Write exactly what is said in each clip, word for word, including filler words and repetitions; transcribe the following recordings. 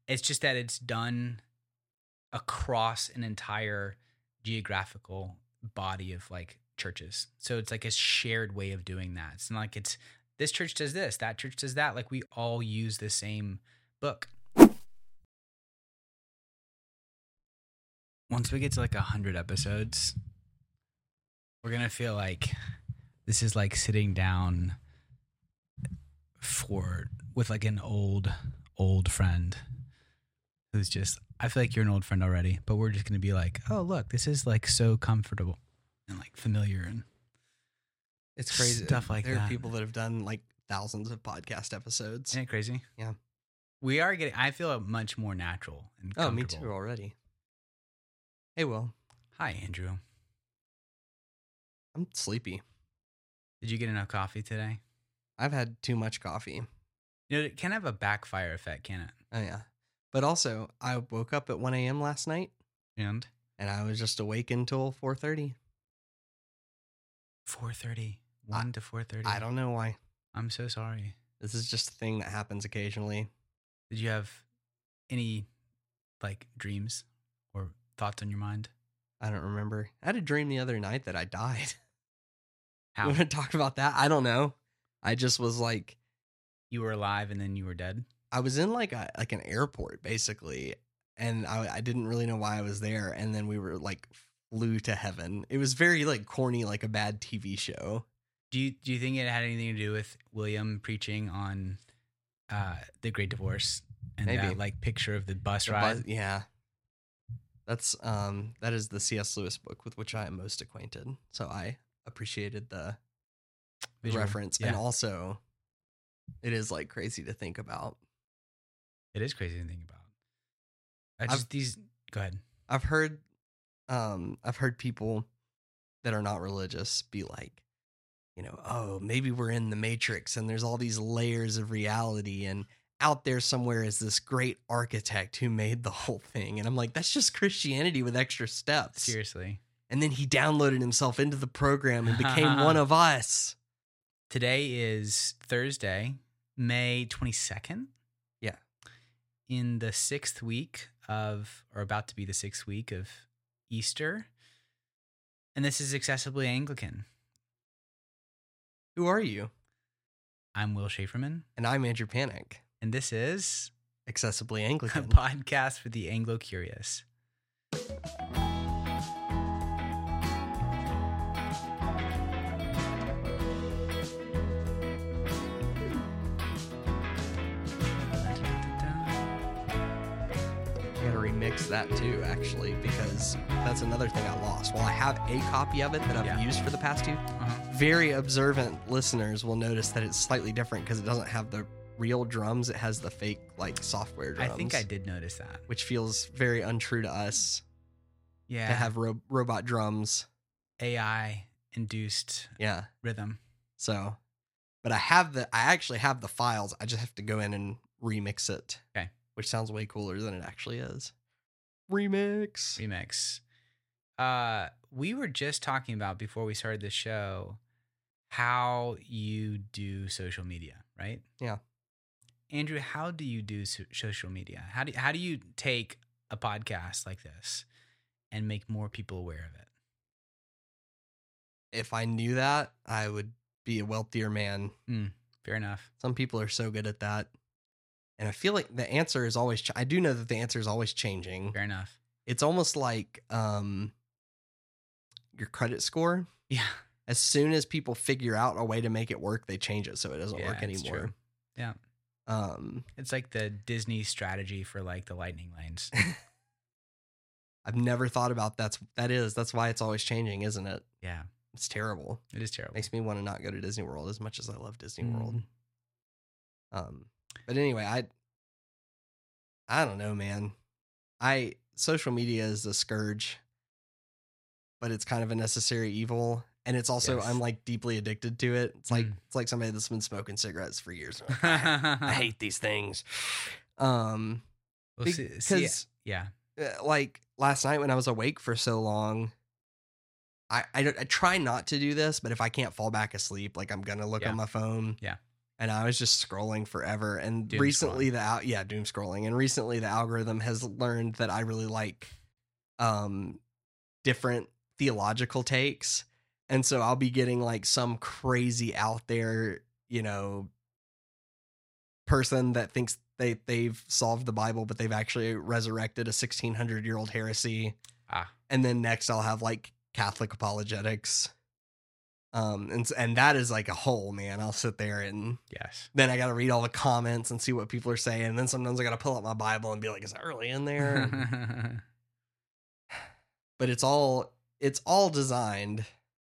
It's just that it's done across an entire geographical body of like churches. So it's like a shared way of doing that. It's not like it's this church does this, that church does that. Like we all use the same book. Once we get to like a hundred episodes, we're going to feel like this is like sitting down for with like an old, old friend who's just, I feel like you're an old friend already, but we're just going to be like, oh, look, this is like so comfortable and like familiar. And it's crazy. Stuff like there that. There are people that have done like thousands of podcast episodes. Isn't it crazy? Yeah. We are getting, I feel much more natural and Oh, me comfortable. too already. Hey, Will. Hi, Andrew. I'm sleepy. Did you get enough coffee today? I've had too much coffee. You know, it can have a backfire effect, can it? Oh, yeah. But also, I woke up at one a.m. last night. And? And I was just awake until four thirty. four thirty. one I, to four thirty. I don't know why. I'm so sorry. This is just a thing that happens occasionally. Did you have any, like, dreams or thoughts on your mind? I don't remember. I had a dream the other night that I died. How? You want to talk about that? I don't know. I just was like... You were alive and then you were dead? I was in like a like an airport, basically. And I, I didn't really know why I was there. And then we were like flew to heaven. It was very like corny, like a bad T V show. Do you do you think it had anything to do with William preaching on uh, the Great Divorce and Maybe. that like picture of the bus The ride? buzz- yeah. That's um that is the C S Lewis book with which I am most acquainted. So I appreciated the Visual. reference. Yeah. And also it is like crazy to think about. It is crazy to think about. I just I've- these. Go ahead. I've heard um I've heard people that are not religious be like, you know, oh, maybe we're in the Matrix and there's all these layers of reality and out there somewhere is this great architect who made the whole thing. And I'm like, that's just Christianity with extra steps. Seriously. And then he downloaded himself into the program and became one of us. Today is Thursday, May twenty-second. Yeah. In the sixth week of, or about to be the sixth week of Easter. And this is Accessibly Anglican. Who are you? I'm Will Schaeferman. And I'm Andrew Panic. And this is Accessibly a Anglican. podcast for the Anglo Curious. I gotta remix that too, actually, because that's another thing I lost. While I have a copy of it that I've Yeah. used for the past two, Uh-huh. very observant listeners will notice that it's slightly different because it doesn't have the real drums. It has the fake, like, software drums. I think I did notice that. Which feels very untrue to us Yeah. to have ro- robot drums. A I induced Yeah. rhythm. So, but I have the, I actually have the files. I just have to go in and remix it. Okay. Which sounds way cooler than it actually is. Remix. Remix. Uh, we were just talking about before we started the show how you do social media, right? Yeah. Andrew, how do you do so- social media? How do how do you take a podcast like this and make more people aware of it? If I knew that, I would be a wealthier man. Mm, fair enough. Some people are so good at that. And I feel like the answer is always, ch- I do know that the answer is always changing. Fair enough. It's almost like um, your credit score. Yeah. As soon as people figure out a way to make it work, they change it so it doesn't Yeah, work it's anymore. true. Yeah. Um, It's like the Disney strategy for like the lightning lanes. I've never thought about that's that is that's why it's always changing, isn't it? Yeah. It's terrible. It is terrible. Makes me want to not go to Disney World as much as I love Disney Mm. World. Um, but anyway, I I don't know, man. I social media is a scourge, but it's kind of a necessary evil, and it's also Yes. I'm like deeply addicted to it. It's like Mm. it's like somebody that's been smoking cigarettes for years. I, I hate these things. Um, Well, see- because see, yeah. uh, like last night when I was awake for so long, I, I, don't- I try not to do this, but if I can't fall back asleep, like I'm gonna look Yeah. on my phone. Yeah. and I was just scrolling forever. And Doom recently, scrolling. the al- yeah, doom scrolling, and recently the algorithm has learned that I really like um different theological takes, and so I'll be getting like some crazy out there, you know, person that thinks they they've solved the Bible, but they've actually resurrected a sixteen hundred year old heresy. Ah, And then next I'll have like Catholic apologetics. Um, and and that is like a whole, man. I'll sit there and yes. then I got to read all the comments and see what people are saying. And then sometimes I got to pull out my Bible and be like, is that really in there? But it's all it's all designed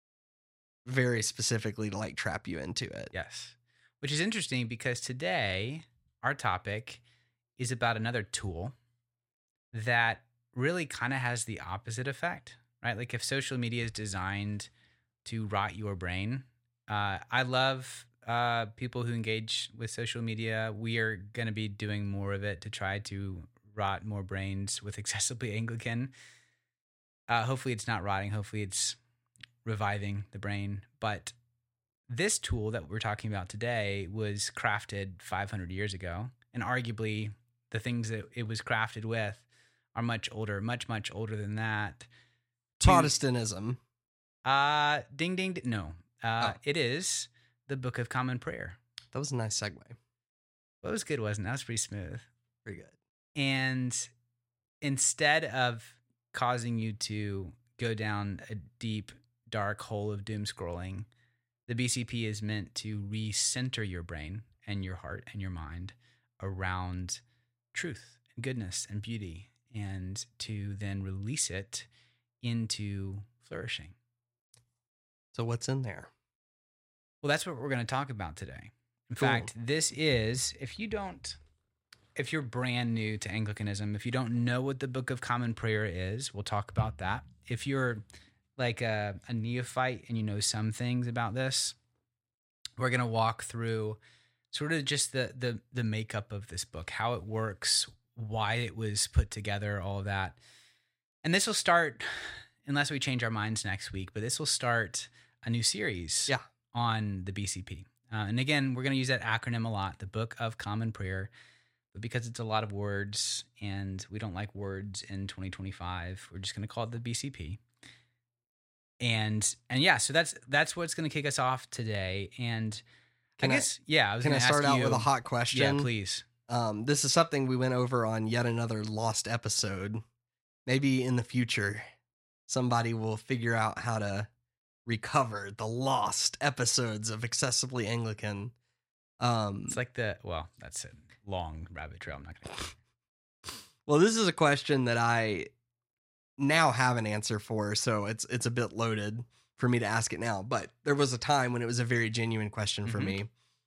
very specifically to like trap you into it. Yes. Which is interesting because today our topic is about another tool that really kind of has the opposite effect, right? Like if social media is designed to rot your brain, uh, I love uh, people who engage with social media. We are going to be doing more of it to try to rot more brains with Accessibly Anglican. Uh, hopefully it's not rotting. Hopefully it's reviving the brain. But this tool that we're talking about today was crafted five hundred years ago. And arguably the things that it was crafted with are much older, much, much older than that. To- Protestantism. Uh, ding, ding, ding. No, uh, Oh. it is the Book of Common Prayer. That was a nice segue. That was good, wasn't it? That was pretty smooth. Pretty good. And instead of causing you to go down a deep, dark hole of doom scrolling, the B C P is meant to recenter your brain and your heart and your mind around truth and goodness and beauty, and to then release it into flourishing. So what's in there? Well, that's what we're going to talk about today. In Cool. fact, this is, if you don't, if you're brand new to Anglicanism, if you don't know what the Book of Common Prayer is, we'll talk about that. If you're like a, a neophyte and you know some things about this, we're going to walk through sort of just the, the, the makeup of this book, how it works, why it was put together, all of that. And this will start, unless we change our minds next week, but this will start a new series Yeah. on the B C P. Uh, and again, we're going to use that acronym a lot, the Book of Common Prayer, but because it's a lot of words and we don't like words in twenty twenty-five, we're just going to call it the B C P. And and yeah, so that's that's what's going to kick us off today. And Can I I- guess, yeah, I was Can I going to start ask out you, with a hot question? Yeah, please. Um, this is something we went over on yet another lost episode. Maybe in the future, somebody will figure out how to recover the lost episodes of Accessibly Anglican. Um, It's like the, well, that's a long rabbit trail. I'm not going to. well, this is a question that I now have an answer for, so it's it's a bit loaded for me to ask it now. But there was a time when it was a very genuine question for Mhm. me.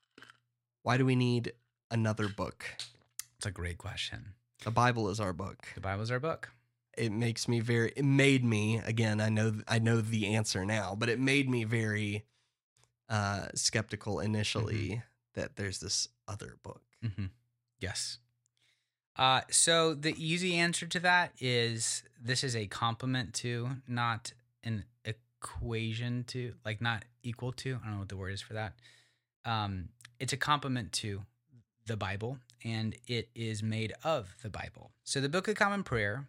Why do we need another book? It's a great question. The Bible is our book. The Bible's our book. It makes me very, it made me, again, I know, I know the answer now, but it made me very uh, skeptical initially that there's this other book. Mm-hmm. Yes. Uh, so the easy answer to that is this is a complement to, not an equation to, like not equal to. I don't know what the word is for that. Um, it's a complement to the Bible, and it is made of the Bible. So the Book of Common Prayer,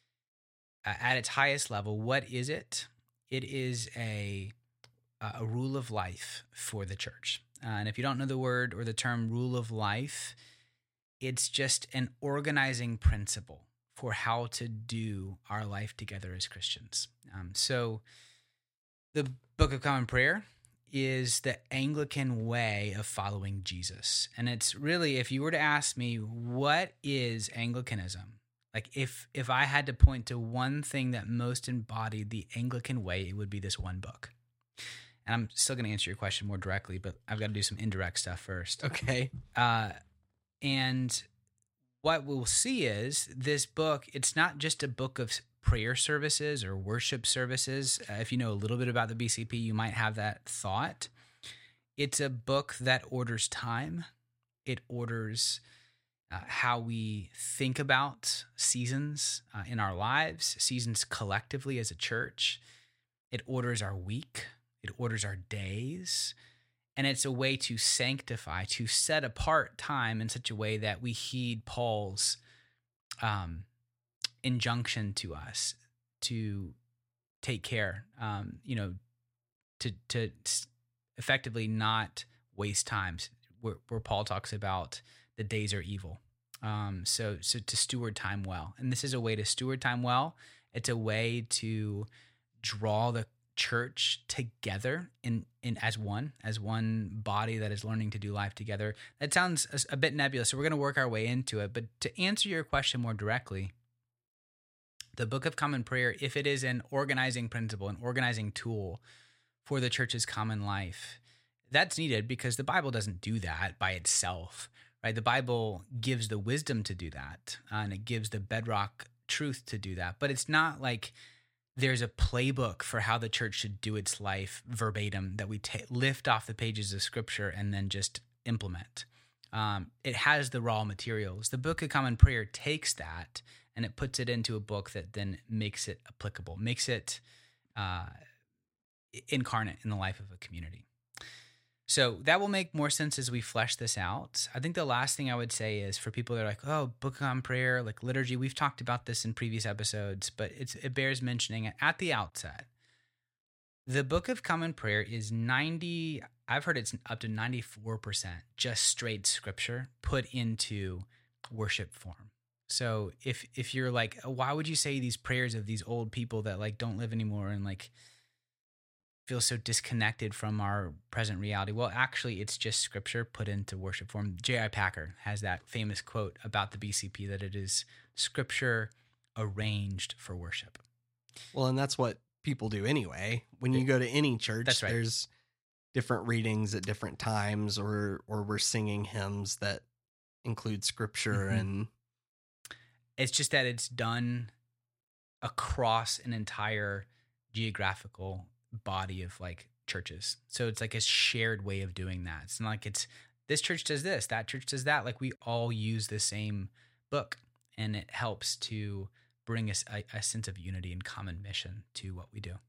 uh, at its highest level, what is it? It is a a rule of life for the church. Uh, and if you don't know the word or the term rule of life, it's just an organizing principle for how to do our life together as Christians. Um, so the Book of Common Prayer is the Anglican way of following Jesus. And it's really, if you were to ask me, what is Anglicanism? Like if if I had to point to one thing that most embodied the Anglican way, it would be this one book. And I'm still going to answer your question more directly, but I've got to do some indirect stuff first. Okay. Uh, and what we'll see is this book, it's not just a book of prayer services or worship services. Uh, if you know a little bit about the B C P, you might have that thought. It's a book that orders time. It orders uh, how we think about seasons uh, in our lives, seasons collectively as a church. It orders our week. It orders our days. And it's a way to sanctify, to set apart time in such a way that we heed Paul's um, injunction to us to take care, um, you know, to to effectively not waste times, where, where Paul talks about the days are evil. Um, so so to steward time well. And this is a way to steward time well. It's a way to draw the church together in, in as one, as one body that is learning to do life together. That sounds a, a bit nebulous, so we're going to work our way into it. But to answer your question more directly, the Book of Common Prayer, if it is an organizing principle, an organizing tool for the church's common life, that's needed because the Bible doesn't do that by itself, right? The Bible gives the wisdom to do that, uh, and it gives the bedrock truth to do that. But it's not like there's a playbook for how the church should do its life verbatim that we ta- lift off the pages of Scripture and then just implement. Um, it has the raw materials. The Book of Common Prayer takes that and it puts it into a book that then makes it applicable, makes it uh, incarnate in the life of a community. So that will make more sense as we flesh this out. I think the last thing I would say is for people that are like, oh, Book of Common Prayer, like liturgy, we've talked about this in previous episodes, but it's, it bears mentioning at the outset. The Book of Common Prayer is ninety, I've heard it's up to ninety-four percent just straight scripture put into worship form. So if if you're like, why would you say these prayers of these old people that like don't live anymore and like feel so disconnected from our present reality? Well, actually, it's just scripture put into worship form. J I Packer has that famous quote about the B C P that it is scripture arranged for worship. Well, and that's what people do anyway. When you go to any church, That's right. There's different readings at different times, or or we're singing hymns that include scripture. Mm-hmm. And it's just that it's done across an entire geographical body of like churches. So it's like a shared way of doing that. It's not like it's this church does this, that church does that. Like we all use the same book, and it helps to bring us a, a sense of unity and common mission to what we do.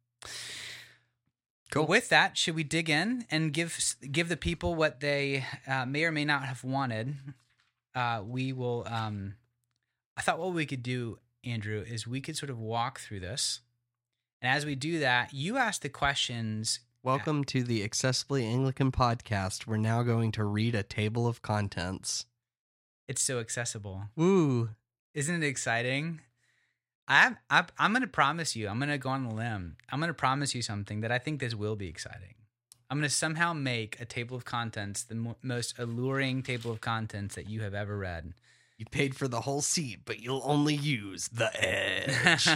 Cool. With that, should we dig in and give give the people what they uh, may or may not have wanted? Uh, we will. Um, I thought what we could do, Andrew, is we could sort of walk through this. And as we do that, you ask the questions. Welcome to the Accessibly Anglican podcast. We're now going to read a table of contents. It's so accessible. Woo. Isn't it exciting? I'm, I'm, I'm going to promise you, I'm going to go on the limb. I'm going to promise you something that I think this will be exciting. I'm going to somehow make a table of contents the mo- most alluring table of contents that you have ever read. You paid for the whole seat, but you'll only use the edge.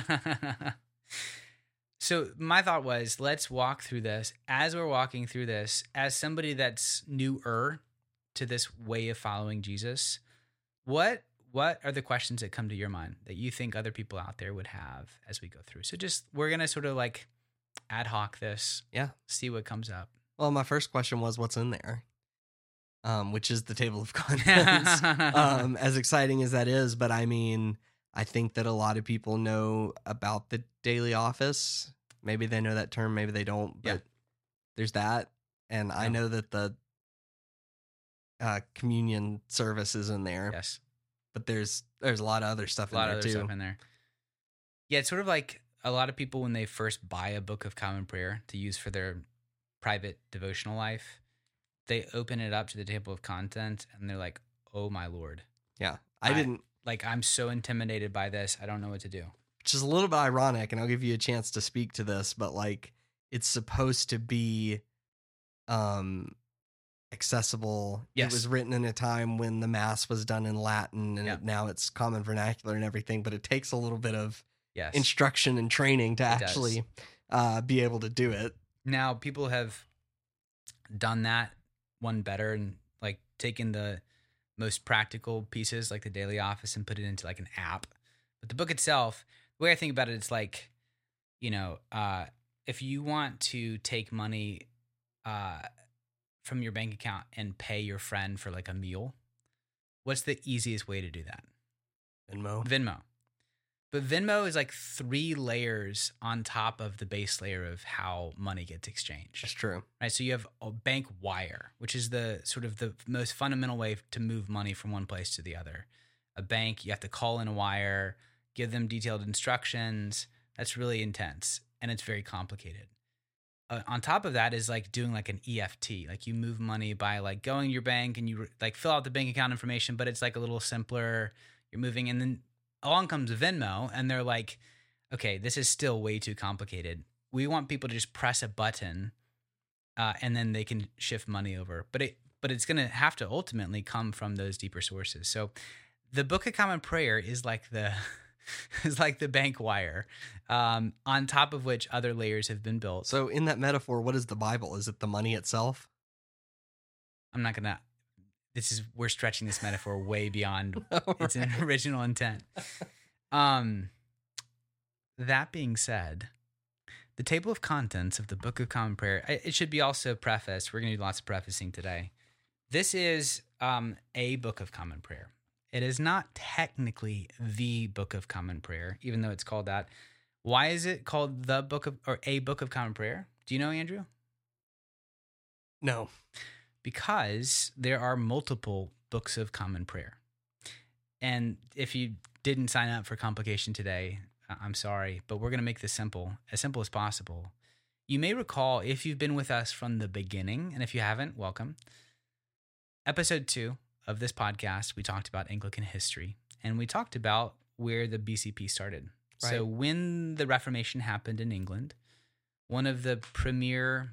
So my thought was, let's walk through this. As we're walking through this, as somebody that's newer to this way of following Jesus, what what are the questions that come to your mind that you think other people out there would have as we go through? So just, we're going to sort of like ad hoc this. Yeah. See what comes up. Well, my first question was, what's in there? Um, which is the table of contents. um, as exciting as that is, but I mean, I think that a lot of people know about the daily office. Maybe they know that term, maybe they don't, but Yeah. there's that. And Yeah. I know that the uh, communion service is in there. Yes. But there's there's a lot of other stuff A lot in there of other too. stuff in there. Yeah, it's sort of like a lot of people when they first buy a book of common prayer to use for their private devotional life, they open it up to the table of content and they're like, oh my Lord. Yeah. I, I- didn't, Like, I'm so intimidated by this. I don't know what to do. which is a little bit ironic, and I'll give you a chance to speak to this, but like it's supposed to be um accessible. Yes. It was written in a time when the mass was done in Latin, and Yeah. it, now it's common vernacular and everything, but it takes a little bit of Yes. instruction and training to It does. actually uh, be able to do it. Now, people have done that one better and like taken the most practical pieces like the daily office and put it into like an app. But the book itself, the way I think about it, it's like, you know, uh, if you want to take money uh, from your bank account and pay your friend for like a meal, what's the easiest way to do that? Venmo. Venmo. But Venmo is like three layers on top of the base layer of how money gets exchanged. That's true. Right. So you have a bank wire, which is the sort of the most fundamental way to move money from one place to the other. A bank, you have to call in a wire, give them detailed instructions. That's really intense and it's very complicated. Uh, on top of that is like doing like an E F T, like you move money by like going to your bank and you like fill out the bank account information, but it's like a little simpler. You're moving, and then along comes Venmo, and they're like, okay, this is still way too complicated. We want people to just press a button, uh, and then they can shift money over. But it, but it's going to have to ultimately come from those deeper sources. So, the Book of Common Prayer is like the is like the bank wire, um, on top of which other layers have been built. So, in that metaphor, what is the Bible? Is it the money itself? I'm not gonna. This is we're stretching this metaphor way beyond All its right. original intent. Um, that being said, the table of contents of the Book of Common Prayer, I- it should be also prefaced. We're going to do lots of prefacing today. This is um, a Book of Common Prayer. It is not technically the Book of Common Prayer, even though it's called that. Why is it called the Book of or a Book of Common Prayer? Do you know, Andrew? No. Because there are multiple books of common prayer. And if you didn't sign up for Complication today, I'm sorry, but we're going to make this simple, as simple as possible. You may recall, if you've been with us from the beginning, and if you haven't, welcome. Episode two of this podcast, we talked about Anglican history, and we talked about where the B C P started. Right. So when the Reformation happened in England, one of the premier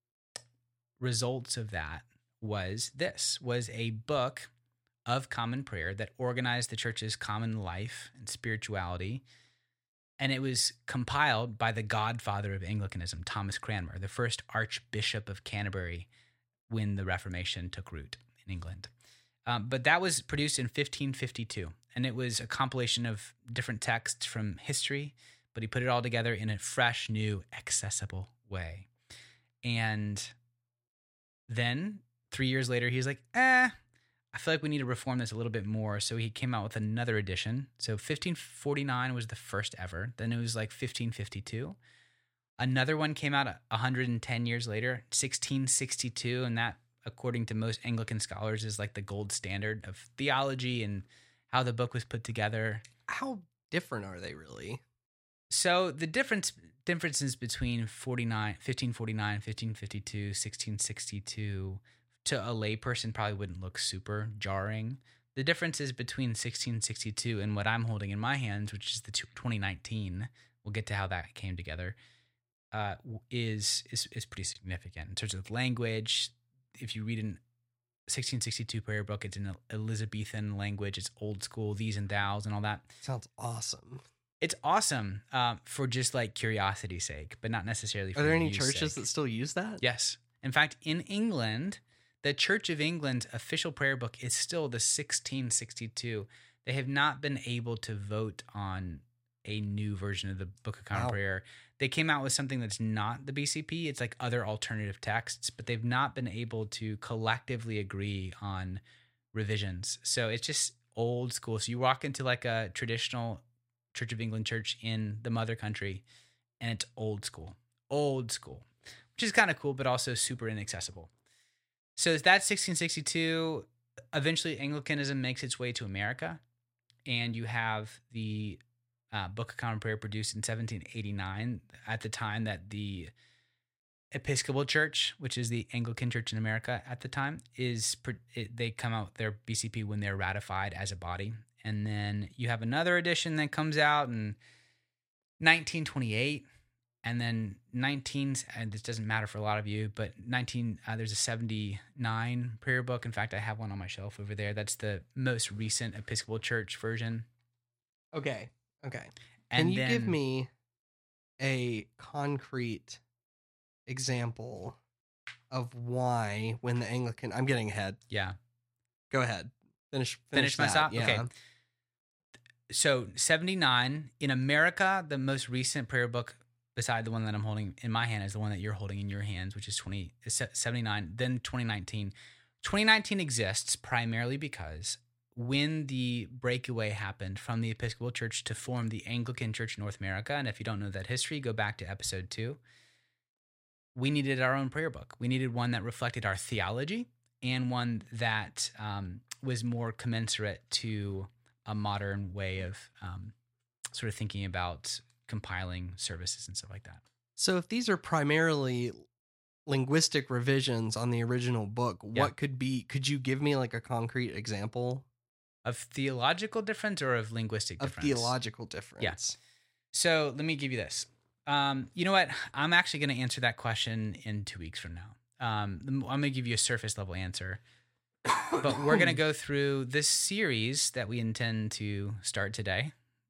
results of that was this, was a book of common prayer that organized the church's common life and spirituality. And it was compiled by the godfather of Anglicanism, Thomas Cranmer, the first Archbishop of Canterbury when the Reformation took root in England. Um, but that was produced in fifteen fifty-two, and it was a compilation of different texts from history, but he put it all together in a fresh, new, accessible way. And then three years later, he's like, eh, I feel like we need to reform this a little bit more. So he came out with another edition. So fifteen forty-nine was the first ever. Then it was like fifteen fifty-two. Another one came out one hundred ten years later, sixteen sixty-two. And that, according to most Anglican scholars, is like the gold standard of theology and how the book was put together. How different are they really? So the difference differences between forty-nine, fifteen forty-nine, fifteen fifty-two, sixteen sixty-two to a layperson probably wouldn't look super jarring. The differences between sixteen sixty-two and what I'm holding in my hands, which is the twenty nineteen, we'll get to how that came together, uh, is, is is pretty significant in terms of language. If you read an sixteen sixty-two prayer book, it's in Elizabethan language, it's old school, these and thous and all that. Sounds awesome. It's awesome uh, for just like curiosity's sake, but not necessarily for Are there any use churches sake. that still use that? Yes. In fact, in England, the Church of England's official prayer book is still the sixteen sixty-two. They have not been able to vote on a new version of the Book of Common Wow. Prayer. They came out with something that's not the B C P. It's like other alternative texts, but they've not been able to collectively agree on revisions. So it's just old school. So you walk into like a traditional Church of England church in the mother country, and it's old school, old school, which is kind of cool, but also super inaccessible. So that's sixteen sixty-two. Eventually, Anglicanism makes its way to America, and you have the uh, Book of Common Prayer produced in seventeen eighty-nine, at the time that the Episcopal Church, which is the Anglican Church in America at the time, is it, they come out with their B C P when they're ratified as a body. And then you have another edition that comes out in nineteen twenty-eight. And then nineteen, and this doesn't matter for a lot of you, but nineteen, uh, there's a seventy-nine prayer book. In fact, I have one on my shelf over there. That's the most recent Episcopal Church version. Okay. Okay. And Can you then, give me a concrete example of why, when the Anglican, I'm getting ahead. Yeah. Go ahead. Finish. Finish my that. stop? Yeah. Okay. So seventy-nine in America, the most recent prayer book beside the one that I'm holding in my hand is the one that you're holding in your hands, which is twenty is seventy-nine. Then twenty nineteen. twenty nineteen exists primarily because when the breakaway happened from the Episcopal Church to form the Anglican Church in North America, and if you don't know that history, go back to episode two, we needed our own prayer book. We needed one that reflected our theology and one that um, was more commensurate to a modern way of um, sort of thinking about compiling services and stuff like that. So if these are primarily linguistic revisions on the original book, Yeah. what could be, could you give me like a concrete example Of theological difference or of linguistic of difference? theological difference? So let me give you this. Um, you know what? I'm actually going to answer that question in two weeks from now. Um, I'm going to give you a surface level answer, but we're going to go through this series that we intend to start today.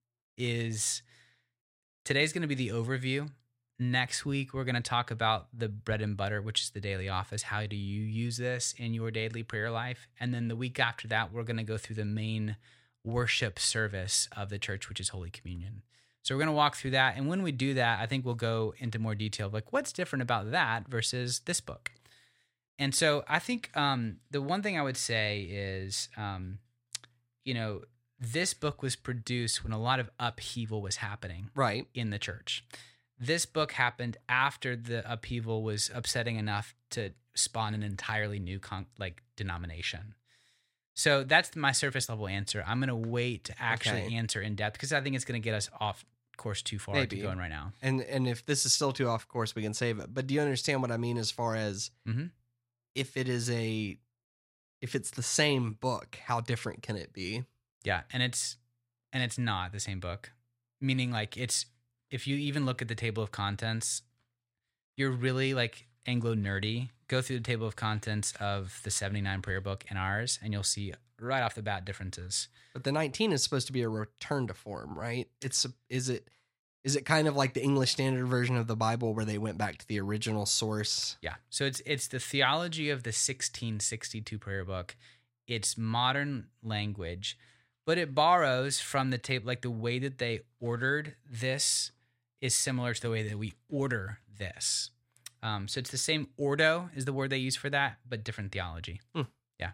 Is today's going to be the overview. Next week, we're going to talk about the bread and butter, which is the daily office. How do you use this in your daily prayer life? And then the week after that, we're going to go through the main worship service of the church, which is Holy Communion. So we're going to walk through that. And when we do that, I think we'll go into more detail of like what's different about that versus this book. And so I think um, the one thing I would say is, um, you know, this book was produced when a lot of upheaval was happening Right. in the church. This book happened after the upheaval was upsetting enough to spawn an entirely new con- like denomination. So that's my surface level answer. I'm going to wait to actually Okay. answer in depth because I think it's going to get us off course too far Maybe. to go in right now. And and if this is still too off course, we can save it. But do you understand what I mean as far as Mhm. if it is a, if it's the same book, how different can it be? Yeah, and it's and it's not the same book. Meaning like it's if you even look at the table of contents, you're really like Anglo nerdy. Go through the table of contents of the seventy-nine prayer book and ours, and you'll see right off the bat differences. But the nineteen is supposed to be a return to form, right? It's is it is it kind of like the English Standard Version of the Bible where they went back to the original source? Yeah. So it's it's the theology of the sixteen sixty-two prayer book. It's modern language, but it borrows from the tape, like the way that they ordered this is similar to the way that we order this. Um, so it's the same ordo is the word they use for that, but different theology. Hmm. Yeah.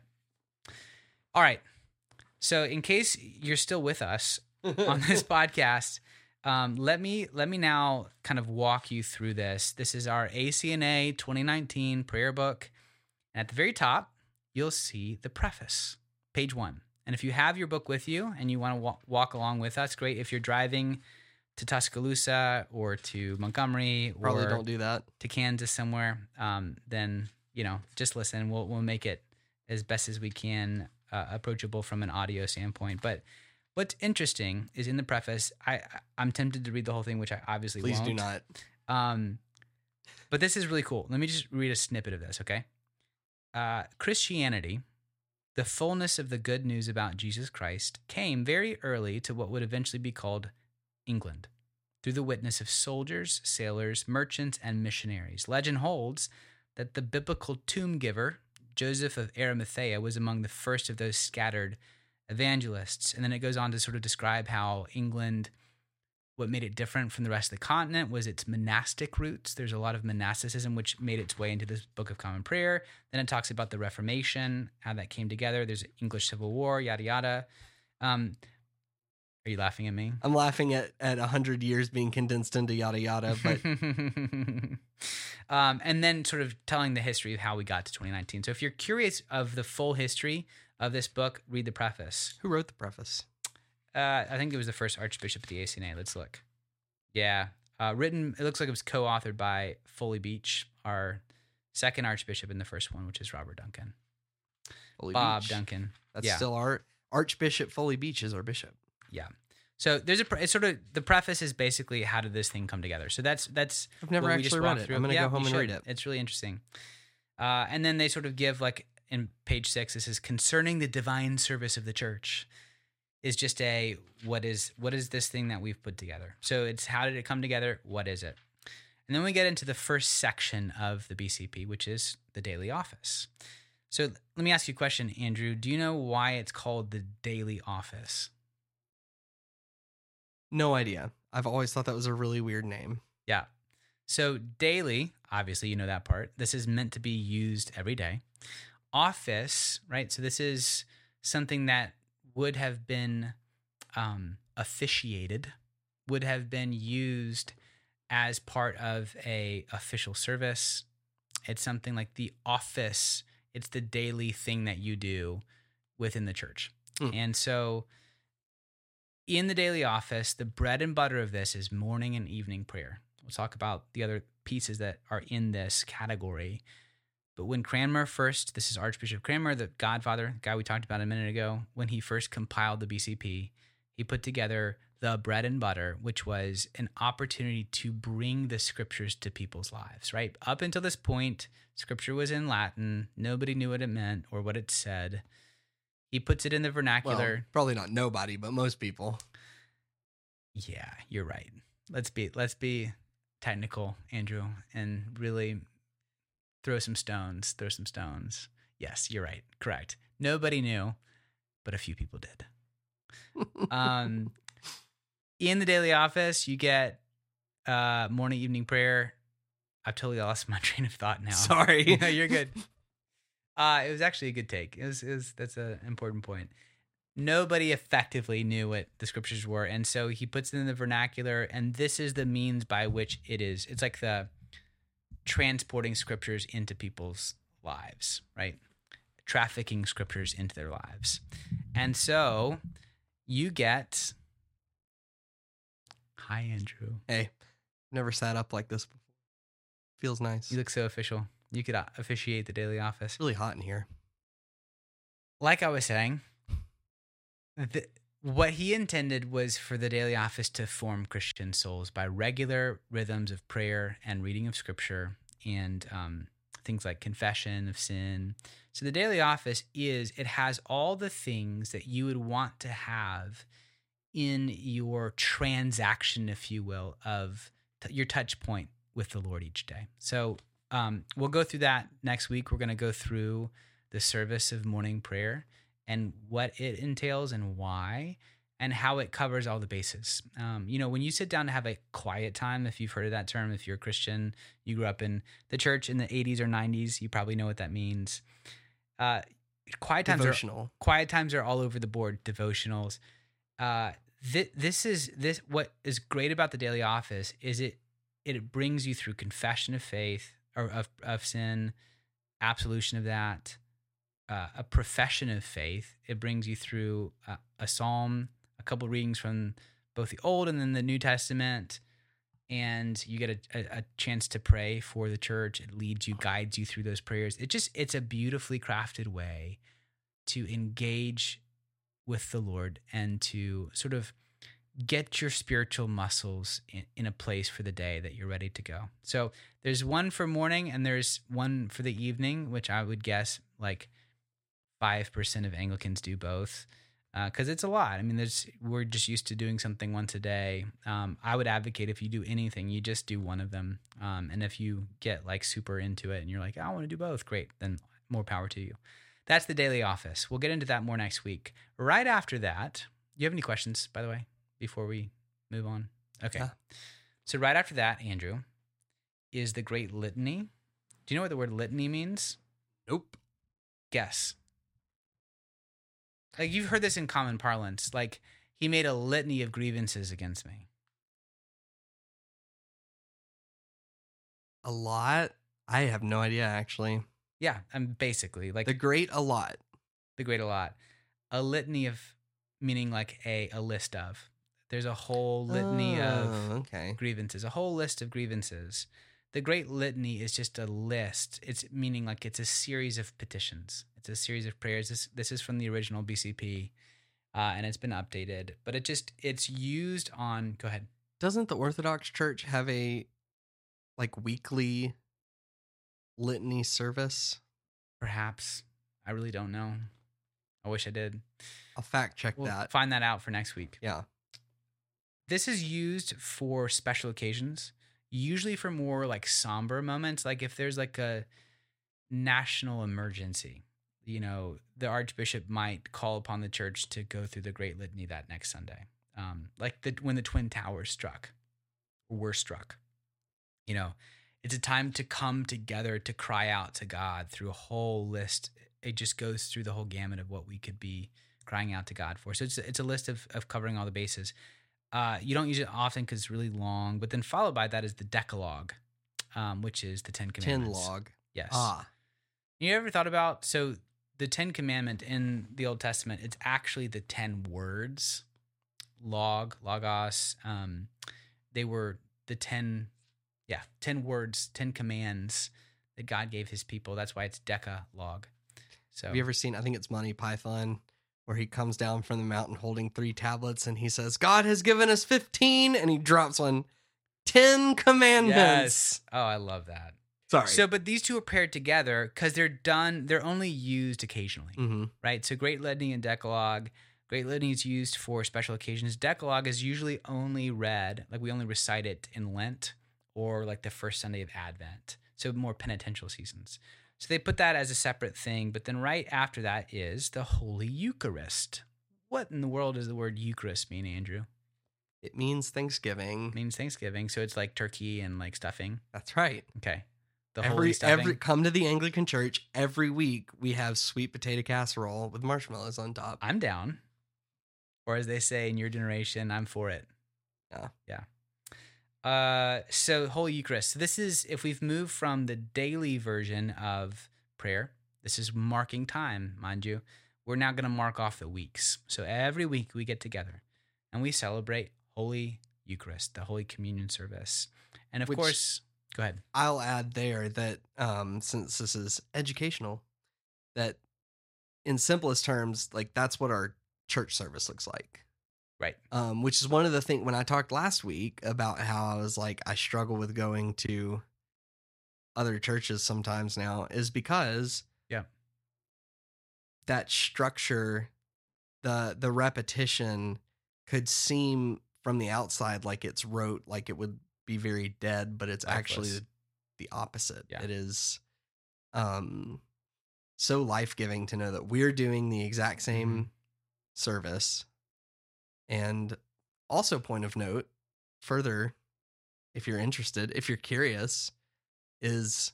All right. So in case you're still with us on this podcast, um, let me let me now kind of walk you through this. This is our A C N A twenty nineteen prayer book. And at the very top, you'll see the preface, page one. And if you have your book with you and you want to walk, walk along with us, great. If you're driving to Tuscaloosa or to Montgomery Probably or don't do that. to Kansas somewhere, um, then, you know, just listen. We'll we'll make it as best as we can uh, approachable from an audio standpoint. But what's interesting is in the preface, I, I'm tempted to read the whole thing, which I obviously Please won't. do not. Um, but this is really cool. Let me just read a snippet of this, okay? Uh, Christianity, the fullness of the good news about Jesus Christ, came very early to what would eventually be called England through the witness of soldiers, sailors, merchants, and missionaries. Legend holds that the biblical tomb giver, Joseph of Arimathea, was among the first of those scattered evangelists. And then it goes on to sort of describe how England, what made it different from the rest of the continent was its monastic roots. There's a lot of monasticism, which made its way into this Book of Common Prayer. Then it talks about the Reformation, how that came together. There's English Civil War, yada, yada. Um, are you laughing at me? I'm laughing at at a hundred years being condensed into yada yada, but um, and then sort of telling the history of how we got to twenty nineteen. So if you're curious of the full history of this book, read the preface. who wrote the preface? Uh, I think it was the first Archbishop of the A C N A. Let's look. Yeah. Uh, written, it looks like it was co-authored by Foley Beach, our second Archbishop, and the first one, which is Robert Duncan. Foley Bob Beach. Duncan. That's yeah. still our Archbishop Foley Beach is our bishop. Yeah. So there's a pre- it's sort of the preface is basically how did this thing come together. So that's that's I've never what we just actually read walked it. through. I'm gonna Yeah, go home you and read should. it. It's really interesting. Uh, and then they sort of give like in page six, this is concerning the divine service of the church. Is just a what is what is this thing that we've put together? So it's how did it come together? What is it? And then we get into the first section of the B C P, which is the daily office. So let me ask you a question, Andrew. Do you know why it's called the daily office? No idea. I've always thought that was a really weird name. Yeah. So daily, obviously you know that part. This is meant to be used every day. Office, right? So this is something that would have been um, officiated, would have been used as part of a official service. It's something like the office. It's the daily thing that you do within the church. Hmm. And so in the daily office, the bread and butter of this is morning and evening prayer. We'll talk about the other pieces that are in this category. But when Cranmer first, this is Archbishop Cranmer, the godfather, the guy we talked about a minute ago, when he first compiled the B C P, he put together the bread and butter, which was an opportunity to bring the scriptures to people's lives, right? Up until this point, scripture was in Latin. Nobody knew what it meant or what it said. He puts it in the vernacular. Well, probably not nobody, but most people. Yeah, you're right. Let's be let's be technical, Andrew, and really throw some stones. Throw some stones. Yes, you're right. Correct. Nobody knew, but a few people did. um, in the daily office, you get uh, morning, evening prayer. I've totally lost my train of thought now. Sorry. No, you're good. Uh, it was actually a good take. It was, it was that's an important point. Nobody effectively knew what the scriptures were, and so he puts it in the vernacular, and this is the means by which it is. It's like the transporting scriptures into people's lives, right? Trafficking scriptures into their lives. And so you get... Hi, Andrew. Hey, never sat up like this before. Feels nice. You look so official. You could uh, officiate the daily office. It's really hot in here. Like I was saying, the, what he intended was for the daily office to form Christian souls by regular rhythms of prayer and reading of scripture and um, things like confession of sin. So the daily office is, it has all the things that you would want to have in your transaction, if you will, of t- your touch point with the Lord each day. So um, we'll go through that next week. We're going to go through the service of morning prayer and what it entails and why, and how it covers all the bases. Um, you know, when you sit down to have a quiet time, if you've heard of that term, if you're a Christian, you grew up in the church in the eighties or nineties, you probably know what that means. Uh, quiet times Devotional. are quiet times are all over the board. Devotionals. Uh, th- this is this. What is great about the daily office is it it brings you through confession of faith or of of sin, absolution of that, uh, a profession of faith. It brings you through a, a psalm, a couple readings from both the Old and then the New Testament, and you get a, a, a chance to pray for the church. It leads you, guides you through those prayers. It just, it's a beautifully crafted way to engage with the Lord and to sort of get your spiritual muscles in, in a place for the day that you're ready to go. So there's one for morning and there's one for the evening, which I would guess like five percent of Anglicans do both. Because uh, it's a lot. I mean, there's we're just used to doing something once a day. Um, I would advocate if you do anything, you just do one of them. Um, and if you get like super into it and you're like, I want to do both, great, then more power to you. That's the daily office. We'll get into that more next week. Right after that, do you have any questions, by the way, before we move on? Okay. Yeah. So right after that, Andrew, is the Great Litany. Do you know what the word litany means? Nope. Guess. Like, you've heard this in common parlance. Like, he made a litany of grievances against me. A lot? I have no idea, actually. Yeah, I'm basically like The great a lot. the great a lot. A litany of, meaning like a, a list of. There's a whole litany Oh, of okay. grievances, a whole list of grievances. The Great Litany is just a list. It's meaning like it's a series of petitions. It's a series of prayers. This this is from the original B C P, uh, and it's been updated. But it just it's used on. Go ahead. Doesn't the Orthodox Church have a like weekly litany service? Perhaps. I really don't know. I wish I did. I'll fact check We'll that. find that out for next week. Yeah. This is used for special occasions. Usually for more like somber moments, like if there's like a national emergency, you know, the Archbishop might call upon the church to go through the Great Litany that next Sunday. Um, like the, when the Twin Towers struck, or were struck, you know, it's a time to come together to cry out to God through a whole list. It just goes through the whole gamut of what we could be crying out to God for. So it's it's a list of of covering all the bases. Uh, you don't use it often because it's really long, but then followed by that is the Decalogue, um, which is the Ten Ten Commandments. log. Yes. Ah, You ever thought about, so the Ten Commandment in the Old Testament, it's actually the ten words, log, logos. Um, they were the ten, yeah, ten words, ten commands that God gave his people. That's why it's Decalogue. So have you ever seen, I think it's Monty Python, where he comes down from the mountain holding three tablets and he says, God has given us fifteen, and he drops one, ten commandments. Yes. Oh, I love that. Sorry. So, but these two are paired together because they're done, they're only used occasionally, hmm right? So Great Litany and Decalogue. Great Litany is used for special occasions. Decalogue is usually only read, like we only recite it in Lent or like the first Sunday of Advent. So more penitential seasons. So they put that as a separate thing. But then right after that is the Holy Eucharist. What in the world does the word Eucharist mean, Andrew? It means Thanksgiving. It means Thanksgiving. So it's like turkey and like stuffing. That's right. Okay. The every holy stuffing. every come to the Anglican Church every week. We have sweet potato casserole with marshmallows on top. I'm down. Or as they say in your generation, I'm for it. Yeah. Yeah. Uh, so Holy Eucharist. So this is, if we've moved from the daily version of prayer, this is marking time, mind you. We're now going to mark off the weeks. So every week we get together and we celebrate Holy Eucharist, the Holy Communion service. And of Which- course, go ahead. I'll add there that um, since this is educational, that in simplest terms, like that's what our church service looks like. Right. Um, which is one of the things when I talked last week about how I was like, I struggle with going to other churches sometimes now is because Yeah. that structure, the the repetition could seem from the outside like it's rote, like it would be very dead, but it's actually Lifeless. the opposite. Yeah. It is um so life-giving to know that we're doing the exact same Mhm. service. And also, point of note, further, if you're interested, if you're curious, is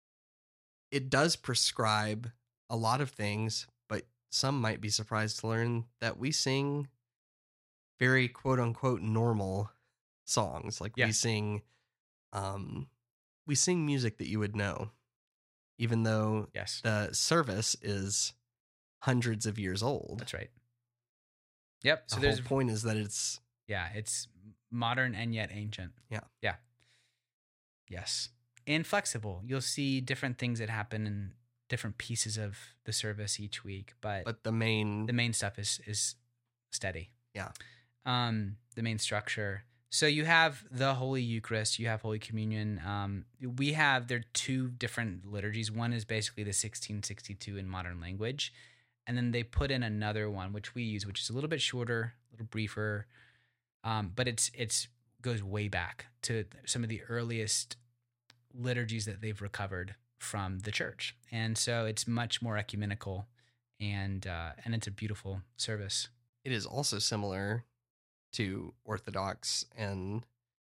it does prescribe a lot of things, but some might be surprised to learn that we sing very quote unquote normal songs. Like Yeah. we sing um we sing music that you would know, even though Yes. the service is hundreds of years old. That's right. Yep. The So there's whole point is that it's Yeah, it's modern and yet ancient. Yeah. Yeah. Yes. And flexible. You'll see different things that happen in different pieces of the service each week, but, but the main the main stuff is is steady. Yeah. Um, the main structure. So you have the Holy Eucharist, you have Holy Communion. Um, we have there are two different liturgies. One is basically the sixteen sixty-two in modern language. And then they put in another one, which we use, which is a little bit shorter, a little briefer, um, but it's it's goes way back to some of the earliest liturgies that they've recovered from the church, and so it's much more ecumenical, and uh, and it's a beautiful service. it is also similar to Orthodox and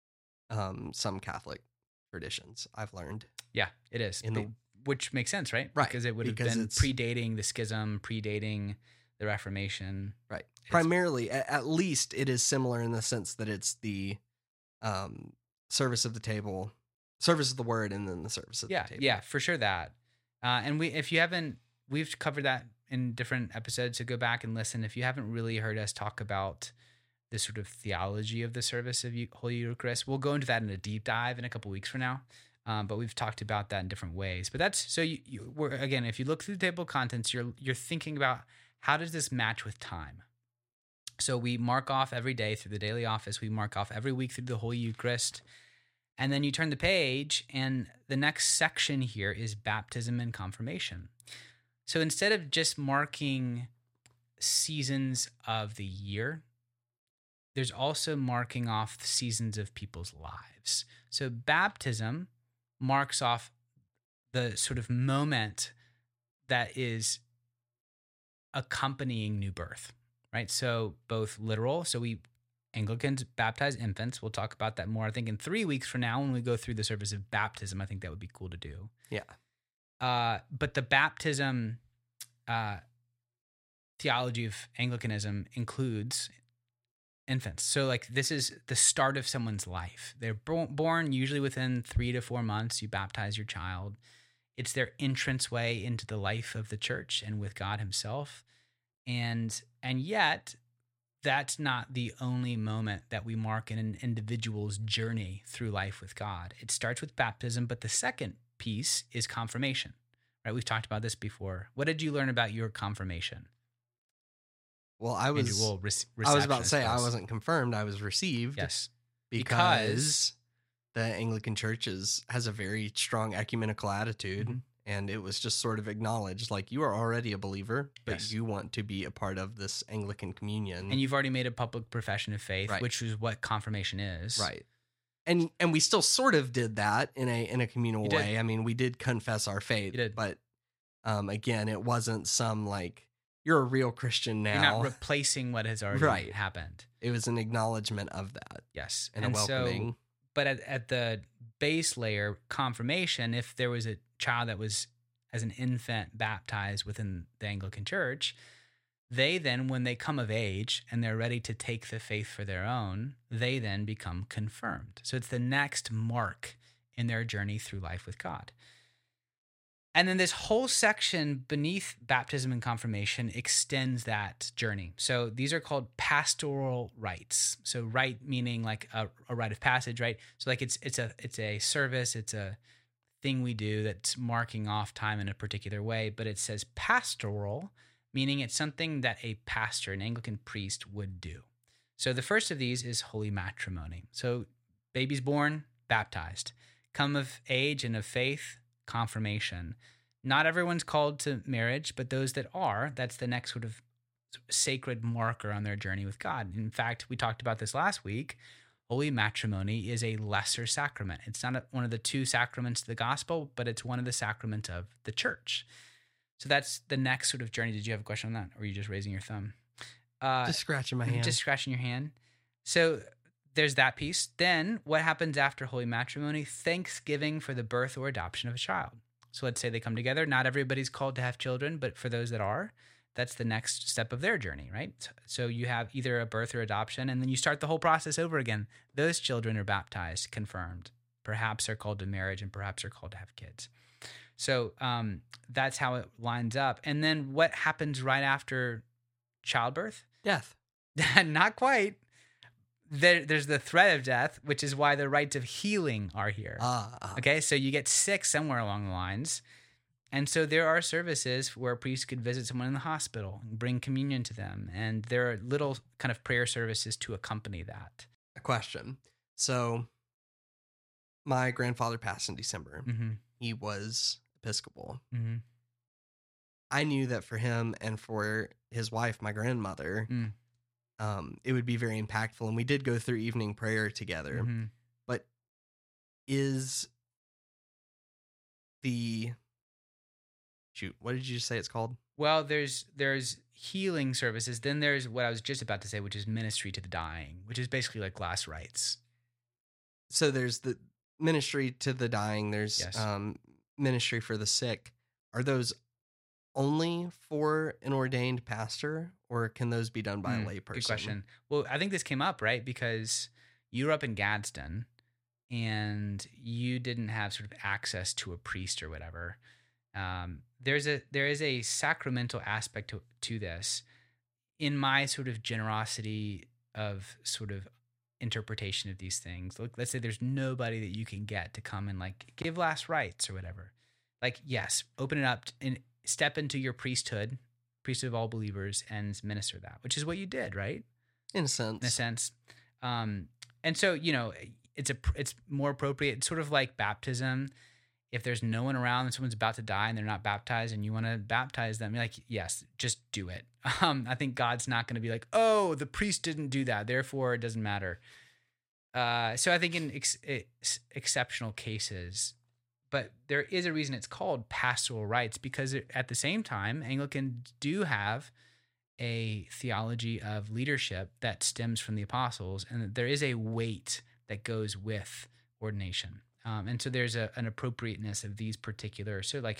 um, some Catholic traditions, I've learned. Yeah, it is. In the- Which makes sense, right? Right, Because it would have because been it's- predating the schism, predating the Reformation. Right. It's- Primarily, at, at least it is similar in the sense that it's the um, service of the table, service of the word, and then the service of Yeah, the table. yeah, for sure that. Uh, and we, if you haven't, we've covered that in different episodes, so go back and listen. If you haven't really heard us talk about the sort of theology of the service of Eu- Holy Eucharist, we'll go into that in a deep dive in a couple weeks from now. Um, but we've talked about that in different ways. But that's so you, you we're, again, if you look through the table of contents, you're you're thinking about how does this match with time. So we mark off every day through the daily office. We mark off every week through the Holy Eucharist. And then you turn the page, and the next section here is baptism and confirmation. So instead of just marking seasons of the year, there's also marking off the seasons of people's lives. So baptism marks off the sort of moment that is accompanying new birth, right? So both literal, so we Anglicans baptize infants. We'll talk about that more, I think, in three weeks from now when we go through the service of baptism. I think that would be cool to do. Yeah. Uh, but the baptism uh, theology of Anglicanism includes infants. So like this is the start of someone's life. They're bo- born usually within three to four months. You baptize your child. It's their entranceway into the life of the church and with God himself. And and yet that's not the only moment that we mark in an individual's journey through life with God. It starts with baptism, but the second piece is confirmation, right? We've talked about this before. What did you learn about your confirmation? Well, I was, Andrew, well, re- I was about to reception, say I suppose. wasn't confirmed. I was received. Yes. Because, Because- the Anglican Church is, has a very strong ecumenical attitude. Mhm. And it was just sort of acknowledged, like, you are already a believer, but Yes. you want to be a part of this Anglican communion. And you've already made a public profession of faith, Right. which is what confirmation is. Right. And and we still sort of did that in a in a communal You did. way. I mean, we did confess our faith. You did. But um, again, it wasn't some like, you're a real Christian now. You're not replacing what has already Right. happened. It was an acknowledgement of that Yes. and, And a welcoming. so, but at, at the base layer, confirmation, if there was a child that was as an infant baptized within the Anglican Church, they then, when they come of age and they're ready to take the faith for their own, they then become confirmed. So it's the next mark in their journey through life with God. And then this whole section beneath baptism and confirmation extends that journey. So these are called pastoral rites. So rite meaning like a, a rite of passage, right? So like it's it's a it's a service, it's a thing we do that's marking off time in a particular way, but it says pastoral, meaning it's something that a pastor, an Anglican priest, would do. So the first of these is holy matrimony. So baby's born, baptized. Come of age and of faith, confirmation. Not everyone's called to marriage, but those that are, that's the next sort of sacred marker on their journey with God. In fact, we talked about this last week. Holy matrimony is a lesser sacrament. It's not a, one of the two sacraments of the gospel, but it's one of the sacraments of the church. So that's the next sort of journey. Did you have a question on that? Or are you just raising your thumb? Uh, Just scratching my hand. Just scratching your hand. So there's that piece. Then what happens after holy matrimony? Thanksgiving for the birth or adoption of a child. So let's say they come together. Not everybody's called to have children, but for those that are, that's the next step of their journey, right? So you have either a birth or adoption, and then you start the whole process over again. Those children are baptized, confirmed. Perhaps are called to marriage, and perhaps are called to have kids. So um, that's how it lines up. And then what happens right after childbirth? Death. Not quite. There, there's the threat of death, which is why the rites of healing are here. Ah. ah. Okay, so you get sick somewhere along the lines. And so there are services where a priest could visit someone in the hospital and bring communion to them. And there are little kind of prayer services to accompany that. A question. So, my grandfather passed in December. Mm-hmm. He was Episcopal. Mm-hmm. I knew that for him and for his wife, my grandmother, Mm. um, it would be very impactful. And we did go through evening prayer together. Mm-hmm. But is the shoot? What did you say it's called? Well, there's there's healing services. Then there's what I was just about to say, which is ministry to the dying, which is basically like last rites. So there's the ministry to the dying. There's Yes. um, ministry for the sick. Are those only for an ordained pastor, or can those be done by Hmm, a layperson? Good question. Well, I think this came up, right? Because you were up in Gadsden and you didn't have sort of access to a priest or whatever. Um, there's a there is a sacramental aspect to, to this. In my sort of generosity of sort of interpretation of these things, look, let's say there's nobody that you can get to come and like give last rites or whatever. Like, yes, open it up and step into your priesthood, priesthood of all believers, and minister that, which is what you did, right? In a sense. In a sense. Um, and so, you know, it's a it's more appropriate. It's sort of like baptism. If there's no one around and someone's about to die and they're not baptized and you want to baptize them, you're like, yes, just do it. Um, I think God's not going to be like, oh, the priest didn't do that, therefore it doesn't matter. Uh, so I think in ex- ex- exceptional cases, but there is a reason it's called pastoral rites, because it, at the same time, Anglicans do have a theology of leadership that stems from the apostles, and there is a weight that goes with ordination. Um, and so there's a, an appropriateness of these particular, so like,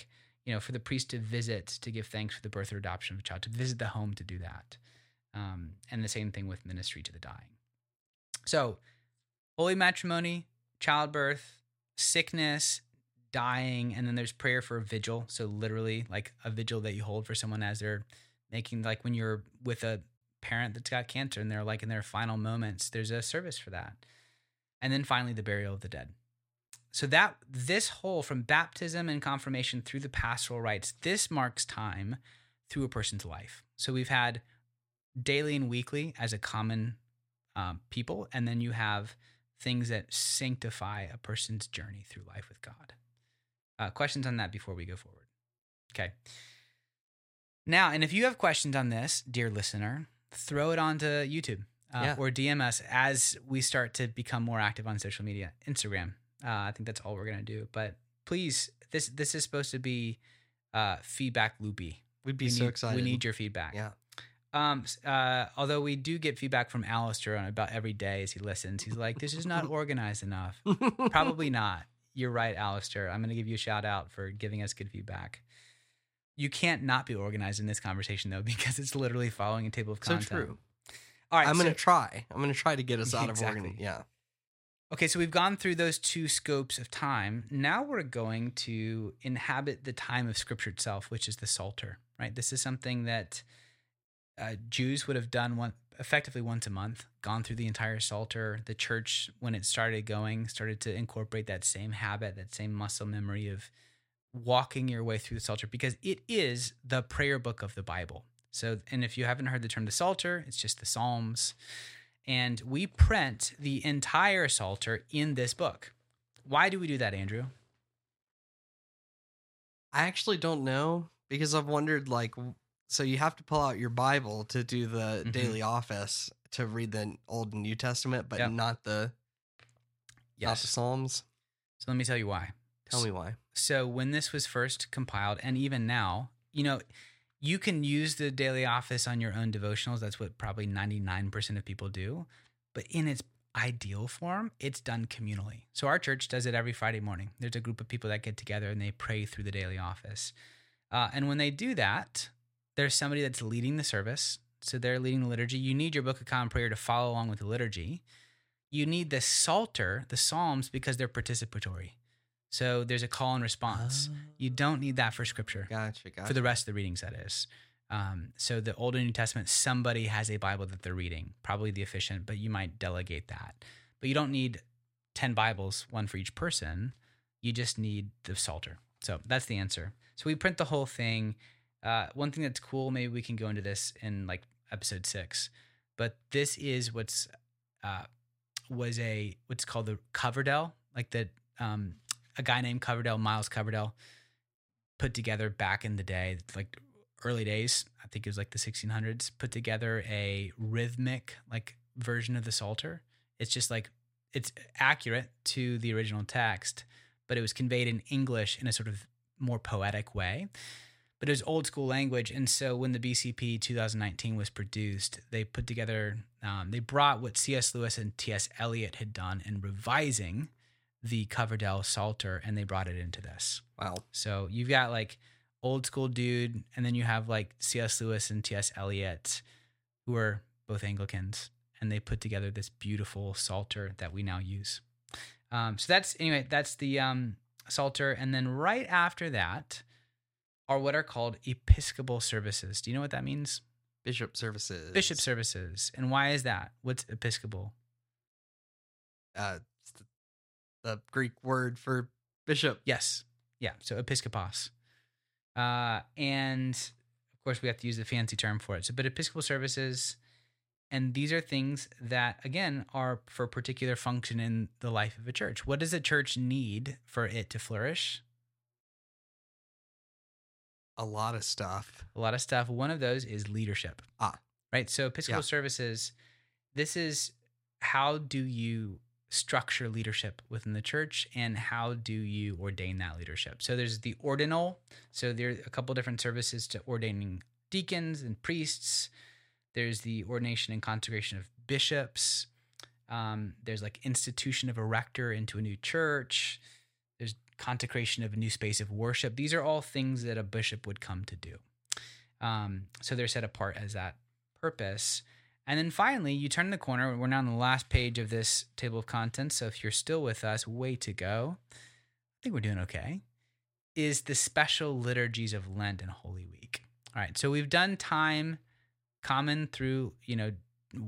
you know, for the priest to visit, to give thanks for the birth or adoption of a child, to visit the home to do that. Um, and the same thing with ministry to the dying. So holy matrimony, childbirth, sickness, dying, and then there's prayer for a vigil. So literally like a vigil that you hold for someone as they're making, like when you're with a parent that's got cancer and they're like in their final moments, there's a service for that. And then finally the burial of the dead. So that this whole, from baptism and confirmation through the pastoral rites, this marks time through a person's life. So we've had daily and weekly as a common um, people, and then you have things that sanctify a person's journey through life with God. Uh, questions on that before we go forward? Okay. Now, and if you have questions on this, dear listener, throw it onto YouTube uh, Yeah. or D M us as we start to become more active on social media, Instagram. Uh, I think that's all we're gonna do. But please, this this is supposed to be uh, feedback loopy. We'd be we so need, excited. We need your feedback. Yeah. Um. Uh. Although we do get feedback from Alistair on about every day as he listens. He's like, "This is not organized enough." Probably not. You're right, Alistair. I'm gonna give you a shout out for giving us good feedback. You can't not be organized in this conversation though, because it's literally following a table of So content. true. All right. I'm so- gonna try. I'm gonna try to get us out Exactly. of organ. Yeah. Okay, so we've gone through those two scopes of time. Now we're going to inhabit the time of Scripture itself, which is the Psalter, right? This is something that uh, Jews would have done one, effectively once a month, gone through the entire Psalter. The church, when it started going, started to incorporate that same habit, that same muscle memory of walking your way through the Psalter, because it is the prayer book of the Bible. So, and if you haven't heard the term the Psalter, it's just the Psalms. And we print the entire Psalter in this book. Why do we do that, Andrew? I actually don't know, because I've wondered, like, so you have to pull out your Bible to do the Mhm. daily office to read the Old and New Testament, but Yep. not the not the Psalms. So let me tell you why. Tell me why. So when this was first compiled, and even now, you know, you can use the daily office on your own devotionals. That's what probably ninety-nine percent of people do. But in its ideal form, it's done communally. So our church does it every Friday morning. There's a group of people that get together and they pray through the daily office. Uh, and when they do that, there's somebody that's leading the service. So they're leading the liturgy. You need your Book of Common Prayer to follow along with the liturgy. You need the Psalter, the Psalms, because they're participatory. So there's a call and response. You don't need that for Scripture. Gotcha, gotcha. For the rest of the readings, that is. Um, so the Old and New Testament, somebody has a Bible that they're reading, probably the efficient, but you might delegate that. But you don't need ten Bibles, one for each person. You just need the Psalter. So that's the answer. So we print the whole thing. Uh, one thing that's cool, maybe we can go into this in like episode six, but this is what's uh, was a what's called the Coverdell, like the um, a guy named Coverdell, Miles Coverdell, put together back in the day, like early days, I think it was like the sixteen hundreds, put together a rhythmic like version of the Psalter. It's just like, it's accurate to the original text, but it was conveyed in English in a sort of more poetic way. But it was old school language. And so when the B C P two thousand nineteen was produced, they put together, um, they brought what C S Lewis and T S Eliot had done in revising the Coverdell Psalter, and they brought it into this. Wow. So you've got like old school dude, and then you have like C S Lewis and T S Eliot, who are both Anglicans, and they put together this beautiful Psalter that we now use. Um, so that's, anyway, that's the um, Psalter. And then right after that are what are called Episcopal services. Do you know what that means? Bishop services. Bishop services. And why is that? What's Episcopal? Uh, it's the, the Greek word for bishop. Yes. Yeah. So episkopos. Uh, and of course, we have to use the fancy term for it. So, but Episcopal services, and these are things that, again, are for a particular function in the life of a church. What does a church need for it to flourish? A lot of stuff. A lot of stuff. One of those is leadership. Ah. Right. So Episcopal Yeah. services, this is how do you structure leadership within the church, and how do you ordain that leadership? So there's the ordinal. So there are a couple different services to ordaining deacons and priests. There's the ordination and consecration of bishops. Um, there's like institution of a rector into a new church. There's consecration of a new space of worship. These are all things that a bishop would come to do. Um, so they're set apart as that purpose. And then finally, you turn the corner. We're now on the last page of this table of contents. So if you're still with us, way to go. I think we're doing okay. Is the special liturgies of Lent and Holy Week. All right. So we've done time common through, you know,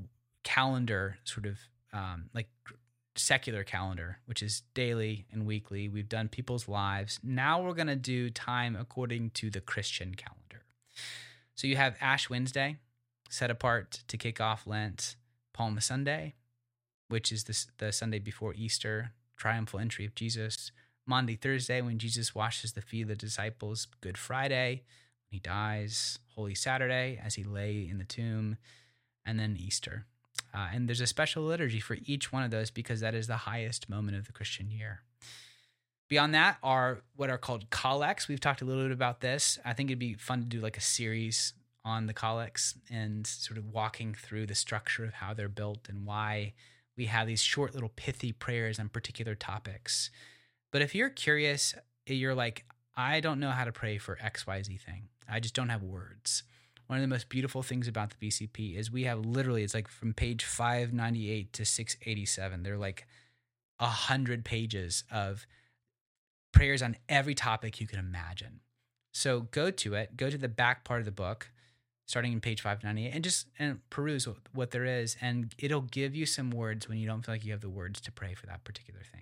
calendar sort of um, like secular calendar, which is daily and weekly. We've done people's lives. Now we're going to do time according to the Christian calendar. So you have Ash Wednesday, set apart to kick off Lent. Palm Sunday, which is the, the Sunday before Easter, triumphal entry of Jesus. Maundy Thursday, when Jesus washes the feet of the disciples. Good Friday, when he dies. Holy Saturday, as he lay in the tomb. And then Easter. Uh, and there's a special liturgy for each one of those because that is the highest moment of the Christian year. Beyond that are what are called collects. We've talked a little bit about this. I think it'd be fun to do like a series on the collects and sort of walking through the structure of how they're built and why we have these short little pithy prayers on particular topics. But if you're curious, you're like, I don't know how to pray for X Y Z thing. I just don't have words. One of the most beautiful things about the B C P is we have literally, it's like from page five ninety-eight to six eighty-seven. They're like a hundred pages of prayers on every topic you can imagine. So go to it, go to the back part of the book, starting in page five ninety-eight, and just and peruse what, what there is, and it'll give you some words when you don't feel like you have the words to pray for that particular thing.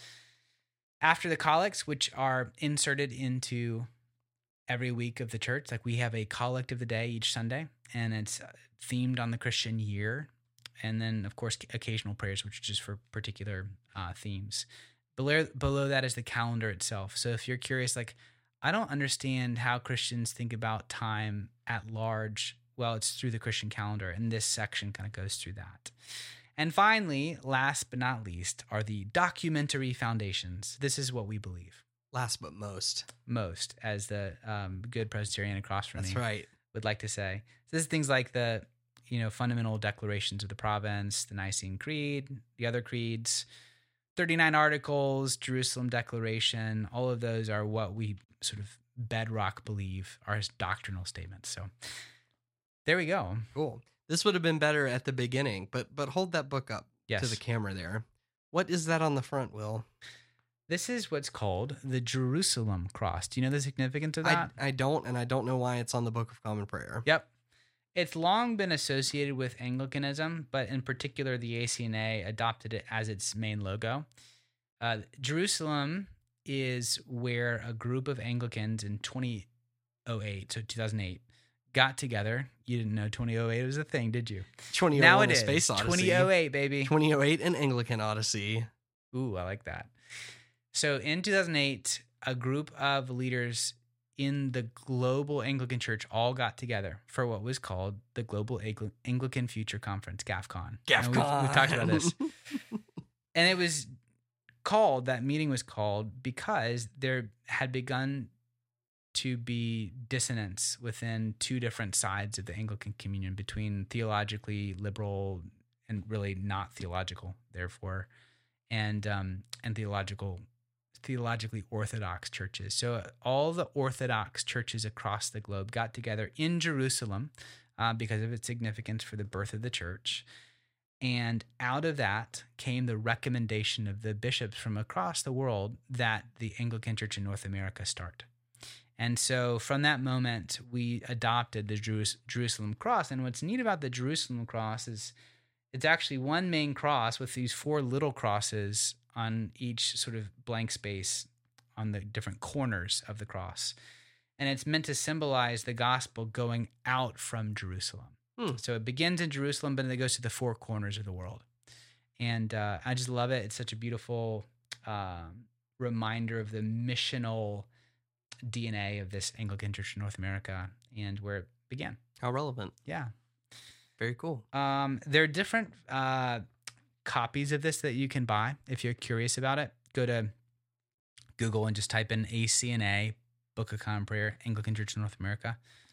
After the collects, which are inserted into every week of the church, like we have a collect of the day each Sunday, and it's themed on the Christian year. And then, of course, occasional prayers, which are just for particular uh, themes. Below, below that is the calendar itself. So if you're curious, like, I don't understand how Christians think about time at large. Well, it's through the Christian calendar, and this section kind of goes through that. And finally, last but not least, are the documentary foundations. This is what we believe. Last but most. Most, as the um, good Presbyterian across from That's me right. would like to say. So this is things like the, you know, fundamental declarations of the province, the Nicene Creed, the other creeds, thirty-nine articles, Jerusalem Declaration. All of those are what we sort of bedrock believe are doctrinal statements. So there we go. Cool. This would have been better at the beginning, but but hold that book up Yes. to the camera there. What is that on the front, Will? This is what's called the Jerusalem Cross. Do you know the significance of I, that? I don't, and I don't know why it's on the Book of Common Prayer. Yep. It's long been associated with Anglicanism, but in particular, the A C N A adopted it as its main logo. Uh, Jerusalem is where a group of Anglicans in twenty oh eight, so two thousand eight, got together. You didn't know twenty oh eight was a thing, did you? twenty oh eight Now it A is. Space Odyssey. twenty oh eight, baby. twenty oh eight and Anglican Odyssey. Ooh, I like that. So in two thousand eight, a group of leaders in the global Anglican Church all got together for what was called the Global Angli- Anglican Future Conference, GAFCON. GAFCON. And We've, we've talked about this. And it was called, that meeting was called because there had begun to be dissonance within two different sides of the Anglican communion between theologically liberal and really not theological, therefore, and um, and theological theologically orthodox churches. So uh, all the orthodox churches across the globe got together in Jerusalem uh, because of its significance for the birth of the church. And out of that came the recommendation of the bishops from across the world that the Anglican Church in North America start. And so from that moment, we adopted the Jerus- Jerusalem Cross. And what's neat about the Jerusalem Cross is it's actually one main cross with these four little crosses on each sort of blank space on the different corners of the cross. And it's meant to symbolize the gospel going out from Jerusalem. Hmm. So it begins in Jerusalem, but then it goes to the four corners of the world. And uh, I just love it. It's such a beautiful um, reminder of the missional D N A of this Anglican Church in North America and where it began. How relevant. Yeah. Very cool. Um, there are different uh, copies of this that you can buy if you're curious about it. Go to Google and just type in A C N A, Book of Common Prayer, Anglican Church in North America.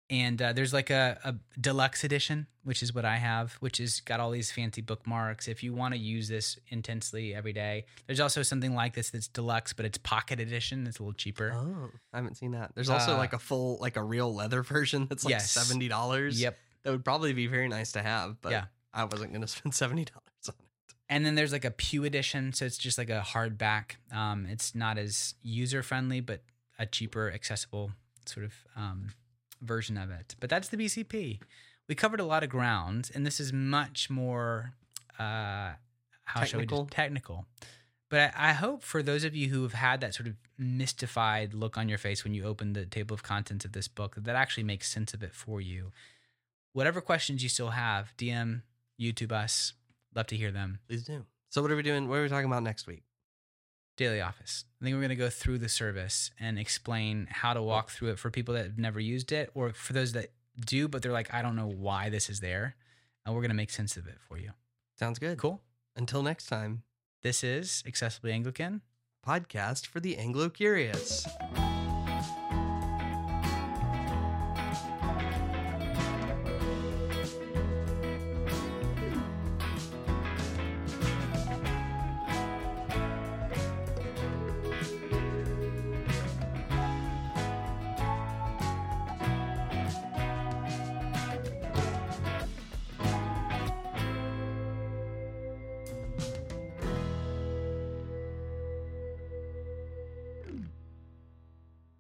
And uh, there's like a, a deluxe edition, which is what I have, which has got all these fancy bookmarks. If you want to use this intensely every day, there's also something like this that's deluxe, but it's pocket edition. It's a little cheaper. Oh, I haven't seen that. There's also Uh, like a full, like a real leather version that's like Yes. seventy dollars. Yep. That would probably be very nice to have, but Yeah. I wasn't going to spend seventy dollars on it. And then there's like a Pew edition, so it's just like a hardback. Um, it's not as user friendly, but a cheaper, accessible sort of um, version of it. But that's the B C P. We covered a lot of ground, and this is much more uh, how shall we Technical? just technical. But I, I hope for those of you who have had that sort of mystified look on your face when you open the table of contents of this book, that, that actually makes sense of it for you. Whatever questions you still have, D M, YouTube us. Love to hear them. Please do. So what are we doing? What are we talking about next week? Daily Office. I think we're going to go through the service and explain how to walk through it for people that have never used it, or for those that do, but they're like, I don't know why this is there. And we're going to make sense of it for you. Sounds good. Cool. Until next time, This is Accessibly Anglican. podcast for the Anglo-Curious.